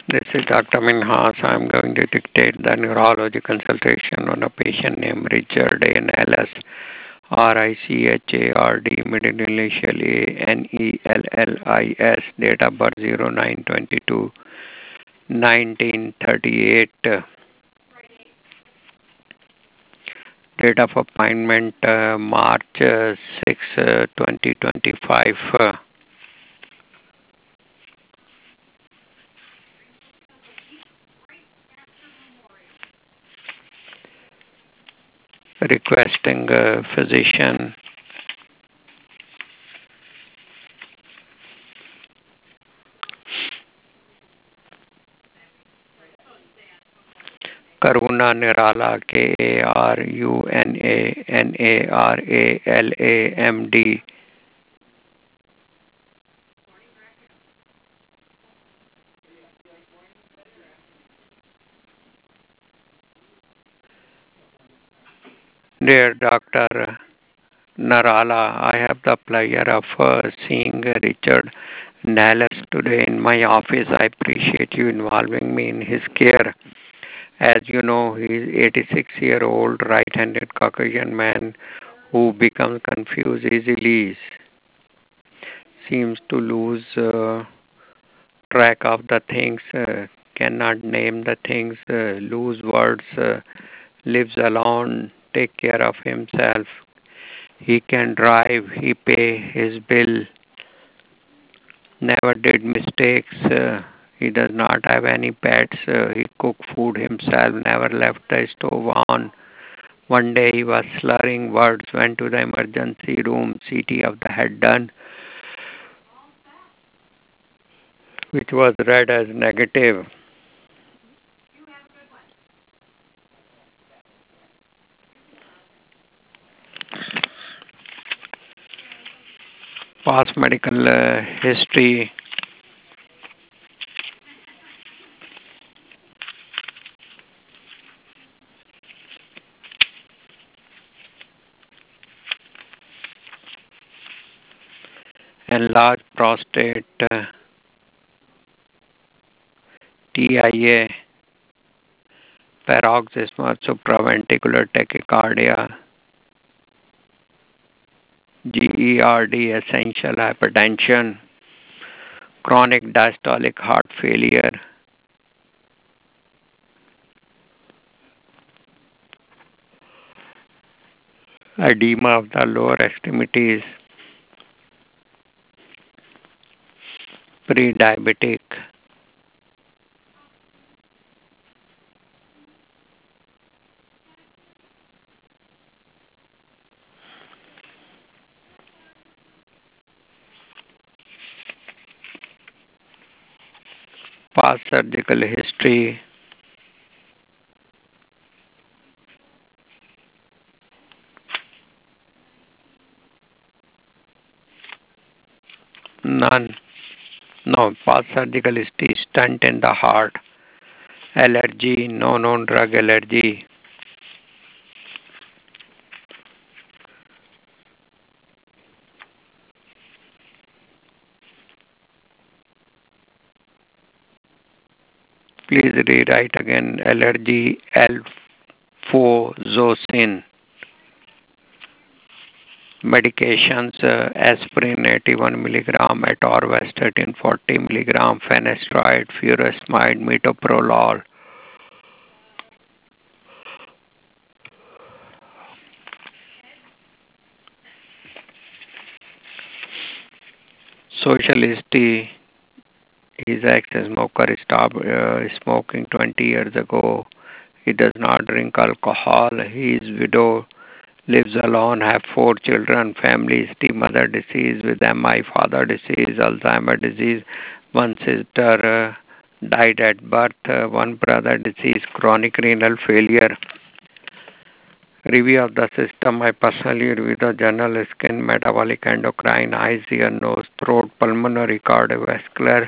This is Dr. Minhas. I'm going to dictate the neurology consultation on a patient named Richard A. Nellis, Richard, middle initial A, Nellis, date of birth 09/22, 1938, date of appointment March 6, 2025. Requesting physician Karuna Nirala, Karuna Naramd. Dear Dr. Narala, I have the pleasure of seeing Richard Nellis today in my office. I appreciate you involving me in his care. As you know, he is 86-year-old right-handed Caucasian man who becomes confused easily, seems to lose track of the things, cannot name the things, lose words, lives alone, take care of himself. He can drive, he pay his bill, never did mistakes. He does not have any pets. He cook food himself, never left the stove on. One day he was slurring words, went to the emergency room, CT of the head done, which was read as negative. Past medical history. Enlarged prostate, TIA, paroxysmal supraventricular tachycardia, GERD, essential hypertension, chronic diastolic heart failure, edema of the lower extremities, pre-diabetic, past surgical history, none. No, past surgical history, stent in the heart, allergy, no known drug allergy. Please rewrite again, allergy, alphozocin. Medications, aspirin 81 milligram, atorvastatin 40 milligram, finasteride, furosemide, metoprolol. Social history, his ex-smoker stopped smoking 20 years ago. He does not drink alcohol. He is widowed, lives alone, have 4 children, family history, mother disease with MI, father disease, Alzheimer disease, one sister died at birth, one brother disease, chronic renal failure. Review of the system. I personally review the general skin, metabolic, endocrine, eyes, ear, nose, throat, pulmonary, cardiovascular,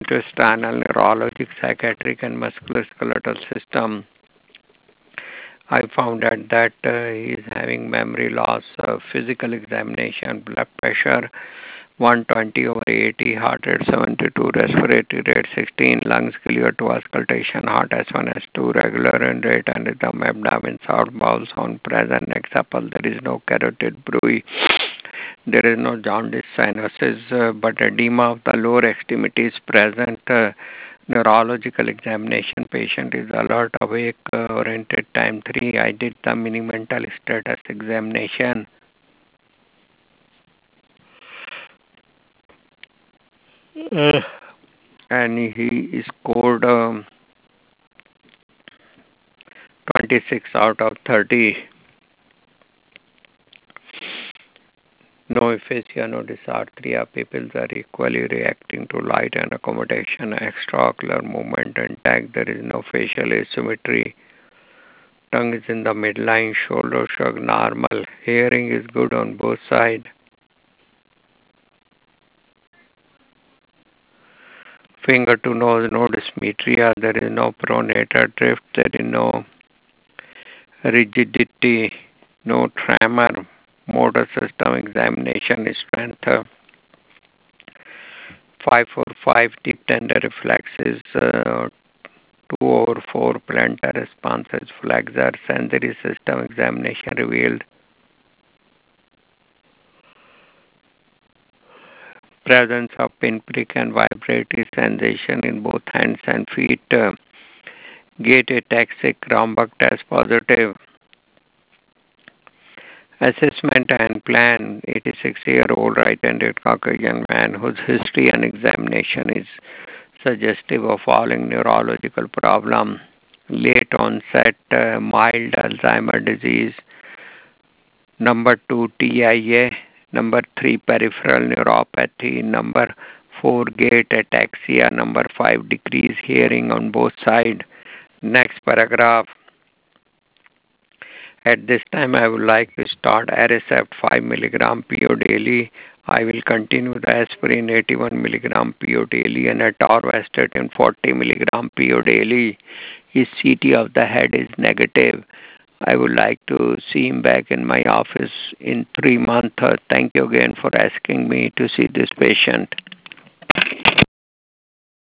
gastrointestinal, neurologic, psychiatric, and musculoskeletal system. I found out that he is having memory loss, physical examination, blood pressure 120 over 80, heart rate 72, respiratory rate 16, lungs clear to auscultation, heart S1, S2, regular and rate and rhythm, abdomen sound, bowel sound present, next supple, there is no carotid bruit, there is no jaundice cyanosis, but edema of the lower extremity is present. Neurological examination, patient is alert, awake, oriented, time 3. I did the mini mental status examination. And he scored 26 out of 30. No aphasia, no dysarthria. Pupils are equally reacting to light and accommodation. Extraocular movement intact. There is no facial asymmetry. Tongue is in the midline. Shoulder shrug normal. Hearing is good on both sides. Finger to nose, no dysmetria. There is no pronator drift. There is no rigidity, no tremor. Motor system examination strength. 545 deep tender reflexes, 2 over 4 plantar responses, flexor sensory system examination revealed presence of pinprick and vibratory sensation in both hands and feet. Gait ataxic Romberg test positive. Assessment and plan 86-year-old right-handed Caucasian man whose history and examination is suggestive of following neurological problem. Late onset mild Alzheimer disease. Number 2 TIA. Number 3 peripheral neuropathy. Number 4 gait ataxia. Number 5 decreased hearing on both sides. Next paragraph. At this time, I would like to start Aricept 5 milligram PO daily. I will continue the aspirin 81 milligram PO daily and atorvastatin 40 milligram PO daily. His CT of the head is negative. I would like to see him back in my office in 3 months. Thank you again for asking me to see this patient.